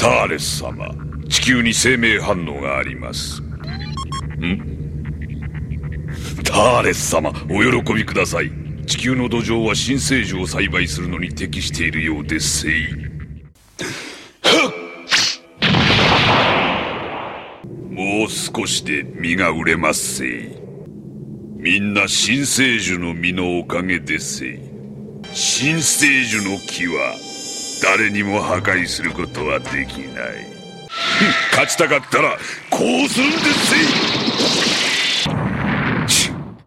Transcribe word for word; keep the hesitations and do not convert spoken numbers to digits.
ターレス様、地球に生命反応があります。ん？ターレス様、お喜びください。地球の土壌は新生樹を栽培するのに適しているようですせい。もう少しで実が売れますせい。みんな新生樹の実のおかげですせい。新生樹の木は誰にも破壊することはできない。勝ちたかったらこうするんですせい。